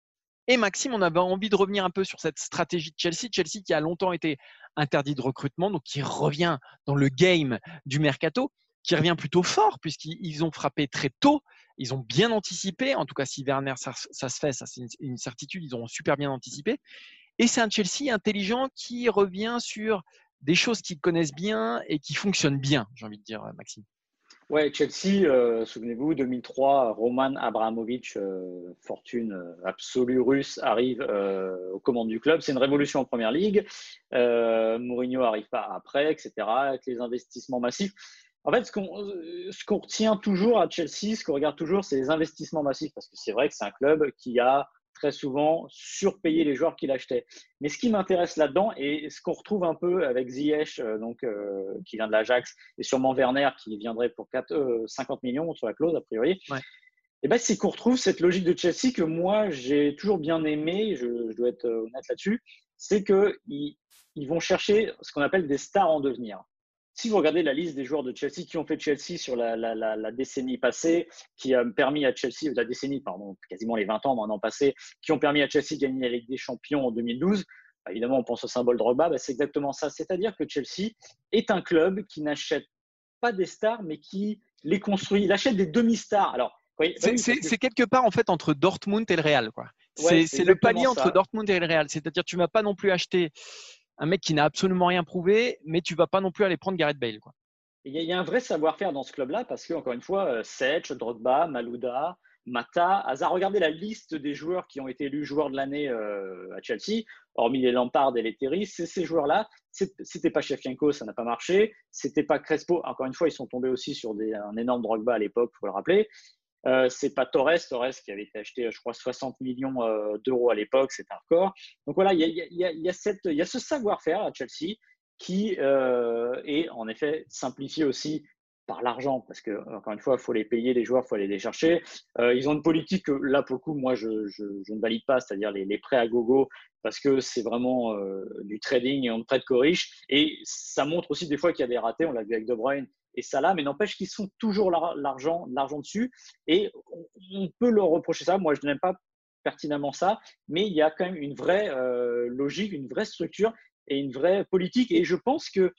Et Maxime, on avait envie de revenir un peu sur cette stratégie de Chelsea. Chelsea qui a longtemps été interdit de recrutement, donc qui revient dans le game du mercato, qui revient plutôt fort puisqu'ils ont frappé très tôt. Ils ont bien anticipé. En tout cas, si Werner, ça, ça se fait, ça c'est une, une certitude, ils ont super bien anticipé. Et c'est un Chelsea intelligent qui revient sur des choses qu'ils connaissent bien et qui fonctionnent bien, j'ai envie de dire, Maxime. Ouais, Chelsea, euh, souvenez-vous, deux mille trois, Roman Abramovich, euh, fortune absolue russe, arrive euh, aux commandes du club. C'est une révolution en première ligue. Euh, Mourinho arrive pas après, et cetera, avec les investissements massifs. En fait, ce qu'on ce qu'on retient toujours à Chelsea, ce qu'on regarde toujours, c'est les investissements massifs, parce que c'est vrai que c'est un club qui a très souvent surpayé les joueurs qu'il achetait. Mais ce qui m'intéresse là-dedans, et ce qu'on retrouve un peu avec Ziyech, euh, donc, euh, qui vient de l'Ajax, et sûrement Werner, qui viendrait pour quatre, euh, cinquante millions sur la clause, a priori, ouais. Et ben, c'est qu'on retrouve cette logique de Chelsea que moi, j'ai toujours bien aimé, je, je dois être honnête là-dessus, c'est qu'ils ils vont chercher ce qu'on appelle des stars en devenir. Si vous regardez la liste des joueurs de Chelsea qui ont fait Chelsea sur la, la, la, la décennie passée, qui a permis à Chelsea, la décennie, pardon, quasiment les vingt ans maintenant passés, qui ont permis à Chelsea de gagner la Ligue des Champions en deux mille douze, bah, évidemment, on pense au symbole Drogba, bah, c'est exactement ça. C'est-à-dire que Chelsea est un club qui n'achète pas des stars, mais qui les construit. Il achète des demi-stars. Alors, oui, c'est, oui, c'est, que... c'est quelque part en fait entre Dortmund et le Real, quoi. Ouais, c'est, c'est, c'est le palier ça. entre Dortmund et le Real. C'est-à-dire tu ne vas pas non plus acheter un mec qui n'a absolument rien prouvé, mais tu ne vas pas non plus aller prendre Gareth Bale, quoi. Il y, y a un vrai savoir-faire dans ce club-là parce que, encore une fois, Sech, Drogba, Malouda, Mata, Hazard. Regardez la liste des joueurs qui ont été élus joueurs de l'année euh, à Chelsea, hormis les Lampard et les Terry. C'est ces joueurs-là. C'était pas Shevchenko, ça n'a pas marché. C'était pas Crespo. Encore une fois, ils sont tombés aussi sur des, un énorme Drogba à l'époque, il faut le rappeler. Euh, c'est pas Torres, Torres qui avait été acheté, je crois, soixante millions euh, d'euros à l'époque, c'est un record. Donc voilà, il y a, y, a, y, a cette, y a ce savoir-faire à Chelsea qui euh, est en effet simplifié aussi par l'argent, parce que encore une fois, il faut les payer les joueurs, il faut aller les chercher. Euh, ils ont une politique que là, pour le coup, moi, je, je, je ne valide pas, c'est-à-dire les, les prêts à gogo, parce que c'est vraiment euh, du trading et on ne prête qu'aux riches. Et ça montre aussi des fois qu'il y a des ratés, on l'a vu avec De Bruyne et Salah, mais n'empêche qu'ils sont toujours l'argent, l'argent dessus. Et on, on peut leur reprocher ça. Moi, je n'aime pas pertinemment ça, mais il y a quand même une vraie euh, logique, une vraie structure et une vraie politique. Et je pense que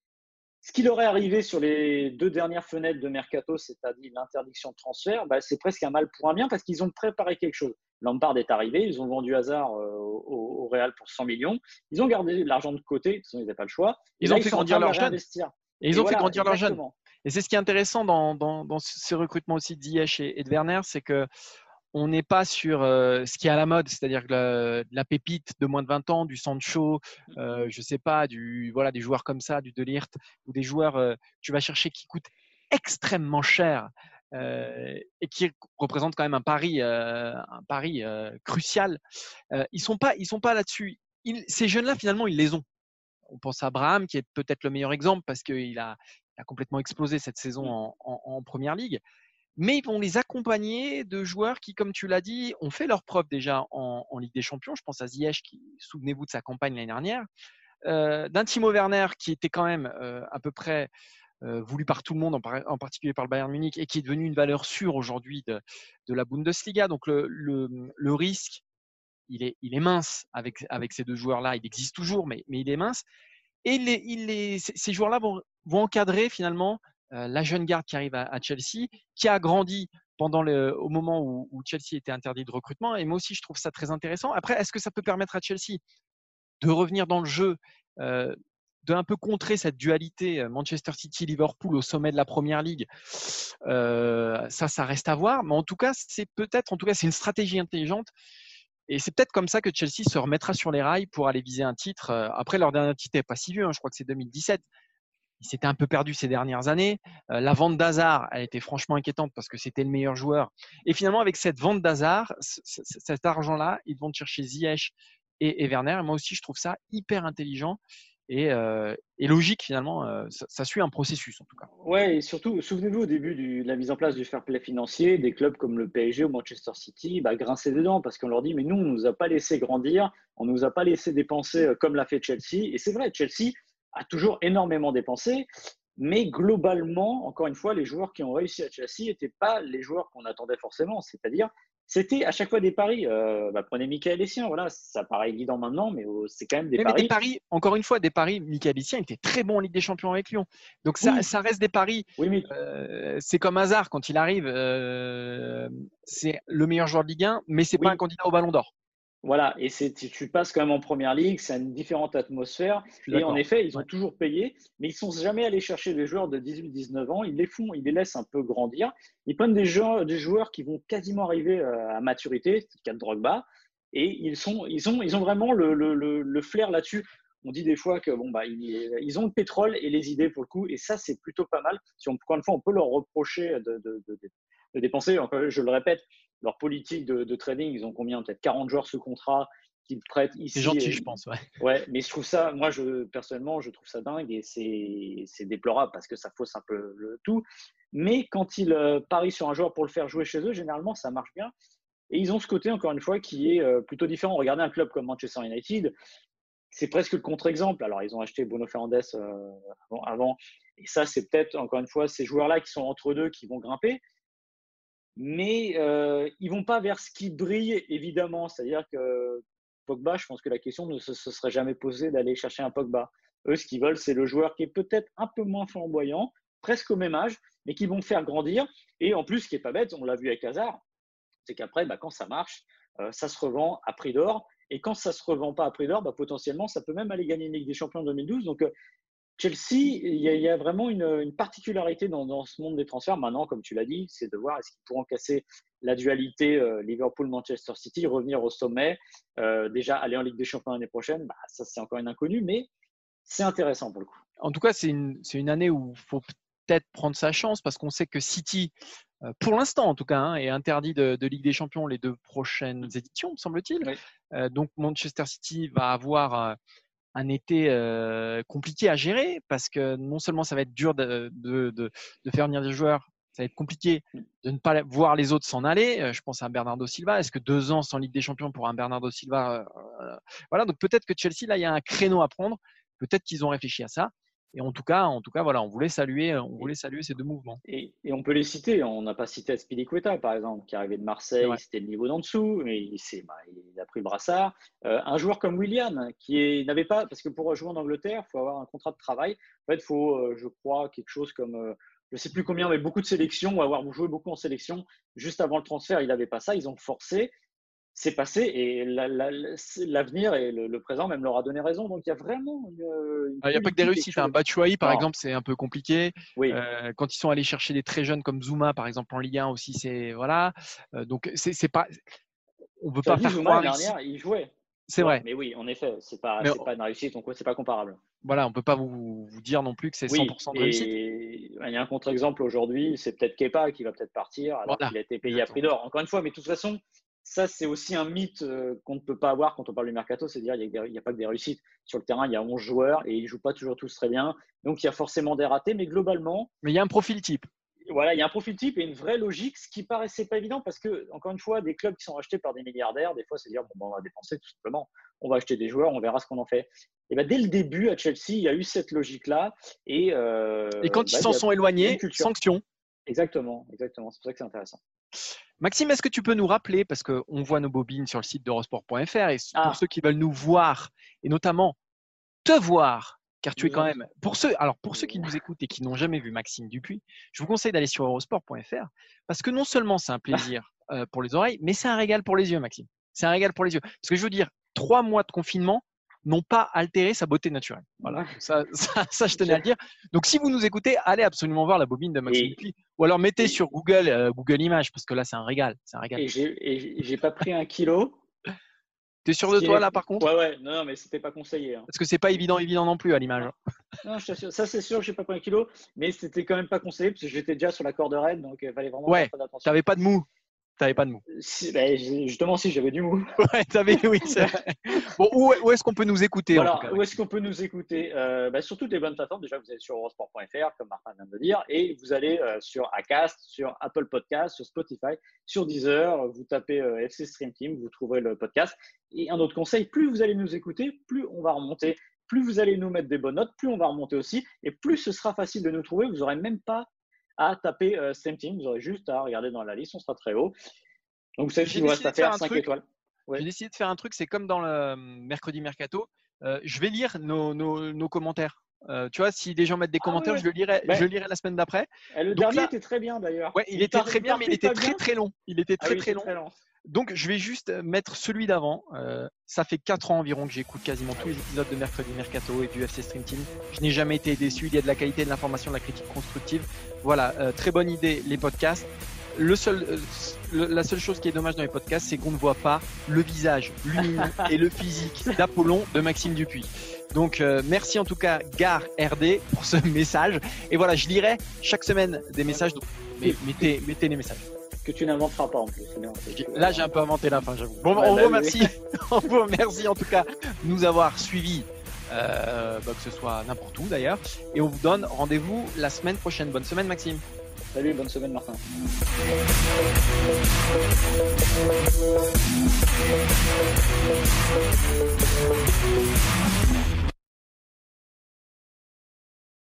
ce qui leur est arrivé sur les deux dernières fenêtres de mercato, c'est-à-dire l'interdiction de transfert, bah, c'est presque un mal pour un bien parce qu'ils ont préparé quelque chose. Lampard est arrivé, ils ont vendu Hazard euh, au, au Real pour cent millions. Ils ont gardé l'argent de côté, de toute façon, ils n'avaient pas le choix. Ils et là, ont fait grandir leurs jeunes. Et ils et ont voilà, fait grandir leurs jeunes. Et c'est ce qui est intéressant dans, dans, dans ce recrutement aussi de Ziyech et, et de Werner, c'est que on n'est pas sur euh, ce qui est à la mode, c'est-à-dire que la, la pépite de moins de vingt ans, du Sancho, euh, je sais pas, du, voilà, des joueurs comme ça, du De Ligt, ou des joueurs euh, tu vas chercher qui coûtent extrêmement cher euh, et qui représentent quand même un pari, euh, un pari euh, crucial. Euh, ils sont pas, ils sont pas là-dessus. Ils, ces jeunes-là, finalement, ils les ont. On pense à Abraham, qui est peut-être le meilleur exemple parce qu'il a, il a complètement explosé cette saison en, en, en Première Ligue. Mais ils vont les accompagner de joueurs qui, comme tu l'as dit, ont fait leur preuve déjà en, en Ligue des Champions. Je pense à Ziyech, qui, souvenez-vous de sa campagne l'année dernière, euh, d'un Timo Werner qui était quand même euh, à peu près euh, voulu par tout le monde, en, par, en particulier par le Bayern Munich, et qui est devenu une valeur sûre aujourd'hui de, de la Bundesliga. Donc le, le, le risque, il est, il est mince avec, avec ces deux joueurs-là. Il existe toujours, mais, mais il est mince. Et les, il les, ces joueurs-là vont, vont encadrer finalement euh, la jeune garde qui arrive à, à Chelsea, qui a grandi pendant le, au moment où, où Chelsea était interdit de recrutement. Et moi aussi, je trouve ça très intéressant. Après, est-ce que ça peut permettre à Chelsea de revenir dans le jeu, euh, de un peu contrer cette dualité Manchester City-Liverpool au sommet de la Première Ligue? euh, Ça, ça reste à voir. Mais en tout cas, c'est peut-être, en tout cas, c'est une stratégie intelligente. Et c'est peut-être comme ça que Chelsea se remettra sur les rails pour aller viser un titre. Après, leur dernier titre n'est pas si vieux, hein, je crois que c'est deux mille dix-sept. Il s'était un peu perdu ces dernières années. Euh, la vente d'Hazard, elle était franchement inquiétante parce que c'était le meilleur joueur. Et finalement, avec cette vente d'Hazard, c- c- cet argent-là, ils vont chercher Ziyech et, et Werner. Et moi aussi, je trouve ça hyper intelligent et, euh, et logique finalement. Euh, ça, ça suit un processus en tout cas. Ouais, et surtout, souvenez-vous au début du- de la mise en place du fair play financier, des clubs comme le P S G ou Manchester City bah, grinçaient des dents parce qu'on leur dit mais nous, on ne nous a pas laissé grandir, on ne nous a pas laissé dépenser euh, comme l'a fait Chelsea. Et c'est vrai, Chelsea a toujours énormément dépensé. Mais globalement, encore une fois, les joueurs qui ont réussi à Chelsea n'étaient pas les joueurs qu'on attendait forcément. C'est-à-dire, c'était à chaque fois des paris. Euh, bah, prenez Michael Essien, voilà, ça paraît évident maintenant, mais oh, c'est quand même des Mais, mais paris. des paris, encore une fois, des paris. Michael Essien était très bon en Ligue des Champions avec Lyon. Donc ça, Oui. ça reste des paris. Oui, mais Euh, c'est comme Hazard quand il arrive. euh, c'est le meilleur joueur de Ligue un, mais c'est oui. pas un candidat au Ballon d'Or. Voilà, et c'est, tu, tu passes quand même en première ligue, c'est une différente atmosphère. Et en effet, ils ont ouais. toujours payé, mais ils ne sont jamais allés chercher des joueurs de dix-huit dix-neuf ans. Ils les font, ils les laissent un peu grandir. Ils prennent des joueurs, des joueurs qui vont quasiment arriver à maturité, c'est le cas de Drogba, et ils, sont, ils, ont, ils ont vraiment le, le, le, le flair là-dessus. On dit des fois que bon, bah, ils, ils ont le pétrole et les idées pour le coup, et ça, c'est plutôt pas mal. Si on, encore une fois, on peut leur reprocher de, de, de, de dépenser, je le répète, leur politique de, de trading, ils ont combien? Peut-être quarante joueurs sous contrat qu'ils prêtent ici. C'est gentil, je pense. Ouais. ouais, mais je trouve ça, moi, je, personnellement, je trouve ça dingue et c'est, c'est déplorable parce que ça fausse un peu le tout. Mais quand ils euh, parient sur un joueur pour le faire jouer chez eux, généralement, ça marche bien. Et ils ont ce côté, encore une fois, qui est euh, plutôt différent. Regardez un club comme Manchester United, c'est presque le contre-exemple. Alors, ils ont acheté Bruno Fernandes euh, avant, avant. Et ça, c'est peut-être, encore une fois, ces joueurs-là qui sont entre deux qui vont grimper. Mais euh, ils ne vont pas vers ce qui brille, évidemment. C'est-à-dire que Pogba, je pense que la question ne se, se serait jamais posée d'aller chercher un Pogba. Eux, ce qu'ils veulent, c'est le joueur qui est peut-être un peu moins flamboyant, presque au même âge, mais qui vont faire grandir. Et en plus, ce qui n'est pas bête, on l'a vu avec Hazard, c'est qu'après, bah, quand ça marche, euh, ça se revend à prix d'or. Et quand ça ne se revend pas à prix d'or, bah, potentiellement, ça peut même aller gagner une Ligue des Champions en deux mille douze. Donc, euh, Chelsea, il y, y a vraiment une, une particularité dans, dans, ce monde des transferts. Maintenant, comme tu l'as dit, c'est de voir est-ce qu'ils pourront casser la dualité euh, Liverpool-Manchester City, revenir au sommet, euh, déjà aller en Ligue des Champions l'année prochaine. Bah, ça, c'est encore une inconnue, mais c'est intéressant pour le coup. En tout cas, c'est une, c'est une année où il faut peut-être prendre sa chance parce qu'on sait que City, euh, pour l'instant en tout cas, hein, est interdit de, de Ligue des Champions les deux prochaines éditions, me semble-t-il. Oui. Euh, donc Manchester City va avoir euh, un été euh, compliqué à gérer parce que non seulement ça va être dur de, de, de, de faire venir des joueurs, ça va être compliqué de ne pas voir les autres s'en aller. Je pense à un Bernardo Silva. Est-ce que deux ans sans Ligue des Champions pour un Bernardo Silva euh, Voilà, donc peut-être que Chelsea, là, il y a un créneau à prendre. Peut-être qu'ils ont réfléchi à ça. Et en tout cas, en tout cas, voilà, on voulait saluer, on voulait saluer ces deux mouvements. Et, et on peut les citer. On n'a pas cité Azpilicueta, par exemple, qui arrivait de Marseille, c'était le niveau d'en dessous, mais il, bah, il a pris le brassard. Euh, un joueur comme Willian, qui est, n'avait pas, parce que pour jouer en Angleterre, il faut avoir un contrat de travail. En fait, il faut, euh, je crois, quelque chose comme, euh, je ne sais plus combien, mais beaucoup de sélections, ou avoir joué beaucoup en sélection. Juste avant le transfert, il n'avait pas ça. Ils ont forcé. C'est passé et la, la, l'avenir et le, le présent même leur a donné raison. Donc il y a vraiment une. une il n'y a pas que des réussites. Hein. Batshuayi, par non. exemple, c'est un peu compliqué. Oui. Euh, quand ils sont allés chercher des très jeunes comme Zouma, par exemple, en Ligue un aussi, c'est voilà. Euh, donc c'est, c'est pas. On peut tu pas dit, faire Zouma, croire l'année ici. dernière, il jouait. C'est vrai. Mais oui, en effet, c'est pas, mais c'est pas une réussite, donc c'est pas comparable. Voilà, on peut pas vous, vous dire non plus que c'est oui, cent pour cent de réussite. Et il y a un contre-exemple aujourd'hui, c'est peut-être Kepa qui va peut-être partir alors voilà. qu'il a été payé Exactement. à prix d'or. Encore une fois, mais de toute façon. Ça, c'est aussi un mythe qu'on ne peut pas avoir quand on parle du mercato, c'est-à-dire qu'il n'y a, a pas que des réussites. Sur le terrain, il y a onze joueurs et ils ne jouent pas toujours tous très bien. Donc, il y a forcément des ratés, mais globalement… Mais il y a un profil type. Voilà, il y a un profil type et une vraie logique, ce qui paraissait pas évident parce que, encore une fois, des clubs qui sont achetés par des milliardaires, des fois, c'est dire, bon, on va dépenser tout simplement. On va acheter des joueurs, on verra ce qu'on en fait. Et ben, dès le début, à Chelsea, il y a eu cette logique-là. Et, euh, et quand bah, ils s'en sont éloignés, sanction. Exactement, exactement. C'est pour ça que c'est intéressant. Maxime, est-ce que tu peux nous rappeler, parce qu'on voit nos bobines sur le site d'Eurosport point F R, et pour ah. ceux qui veulent nous voir, et notamment te voir, car tu es quand même… Pour ceux, alors pour ceux qui nous écoutent et qui n'ont jamais vu Maxime Dupuis, je vous conseille d'aller sur Eurosport point F R, parce que non seulement c'est un plaisir euh, pour les oreilles, mais c'est un régal pour les yeux, Maxime. C'est un régal pour les yeux. Parce que je veux dire, trois mois de confinement n'ont pas altéré sa beauté naturelle. Voilà, ça, ça, ça je tenais à le dire. Donc, si vous nous écoutez, allez absolument voir la bobine de Maxime Dupuis. Ou alors, mettez et, sur Google, euh, Google Images, parce que là, c'est un régal. C'est un régal. Et j'ai, et j'ai pas pris un kilo. T'es sûr de toi, là, par contre ? Ouais, ouais. Non, non, mais c'était pas conseillé. Hein. Parce que c'est pas évident, évident non plus à l'image. Non, je t'assure. Ça, c'est sûr que j'ai pas pris un kilo, mais c'était quand même pas conseillé, parce que j'étais déjà sur la corde raide, donc il fallait vraiment ouais, faire attention. T'avais pas de mou. T'avais pas de mou. Si, bah, justement, si j'avais du mou. Ouais, t'avais, oui. C'est vrai. Bon, où, où est-ce qu'on peut nous écouter voilà, en tout cas, où est-ce qu'on peut nous écouter euh, bah, sur toutes les bonnes plateformes. Déjà, vous allez sur Eurosport point F R, comme Martin vient de le dire, et vous allez euh, sur Acast, sur Apple Podcast, sur Spotify, sur Deezer. Vous tapez euh, F C Stream Team, vous trouverez le podcast. Et un autre conseil, plus vous allez nous écouter, plus on va remonter plus vous allez nous mettre des bonnes notes, plus on va remonter aussi, et plus ce sera facile de nous trouver. Vous n'aurez même pas à taper euh, Stream Team, vous aurez juste à regarder dans la liste, on sera très haut. Donc, vous savez ce qu'il vous reste à faire, cinq étoiles. Ouais. J'ai décidé de faire un truc, c'est comme dans le mercredi mercato, euh, je vais lire nos, nos, nos commentaires. Euh, tu vois, si des gens mettent des commentaires, ah ouais. je, le lirai, ben, je le lirai la semaine d'après. Le Donc dernier là, était très bien d'ailleurs. Ouais, il, il était très bien, mais il était très bien. très long. Il était très ah oui, très long. Très long. Donc, je vais juste mettre celui d'avant. Euh, ça fait quatre ans environ que j'écoute quasiment tous les épisodes de mercredi mercato et du F C Stream Team. Je n'ai jamais été déçu. Il y a de la qualité, de l'information, de la critique constructive. Voilà, euh, très bonne idée, les podcasts. Le seul, euh, le, la seule chose qui est dommage dans les podcasts, c'est qu'on ne voit pas le visage lumineux et le physique d'Apollon de Maxime Dupuis. Donc, euh, merci en tout cas, Gare R D, pour ce message. Et voilà, je lirai chaque semaine des messages. Donc, mettez, mettez les messages. Que tu n'inventeras pas en plus. Bien, Là, j'ai un peu inventé la fin, j'avoue. Bon, ouais, on, vous remercie, oui. on vous remercie en tout cas de nous avoir suivis, euh, bah, que ce soit n'importe où d'ailleurs. Et on vous donne rendez-vous la semaine prochaine. Bonne semaine, Maxime. Salut, bonne semaine, Martin.